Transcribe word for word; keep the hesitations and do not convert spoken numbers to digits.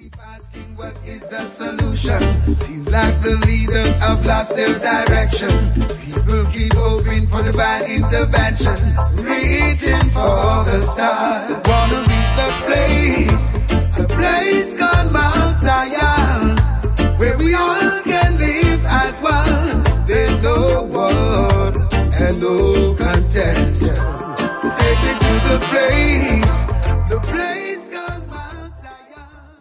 Keep asking what is the solution. Seems like the leaders have lost their direction. People keep hoping for divine intervention, reaching for the stars. Wanna reach the place, a place called Mount Zion, where we all can live as one. There's no war and no content.